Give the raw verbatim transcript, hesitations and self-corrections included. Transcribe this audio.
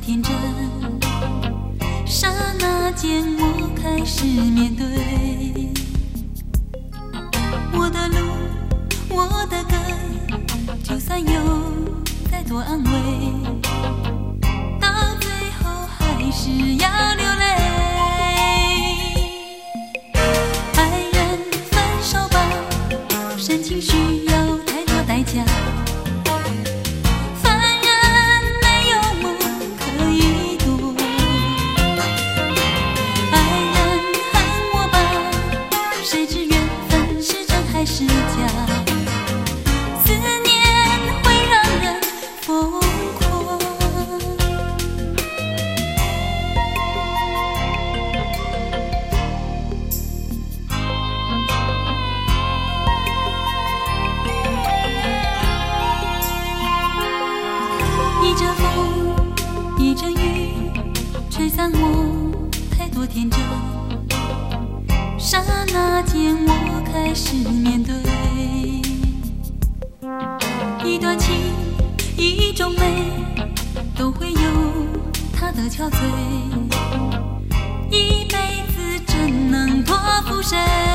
天真，刹那间我开始面对我的路，我的歌，就算有再多安慰，到最后还是要流泪。爱人分手吧，深情需要太多代价。是假，思念会让人疯狂。一阵风，一阵雨，吹散我太多天真。刹那间我开始面对一段情，一种美，都会有它的憔悴，一辈子怎能托付谁？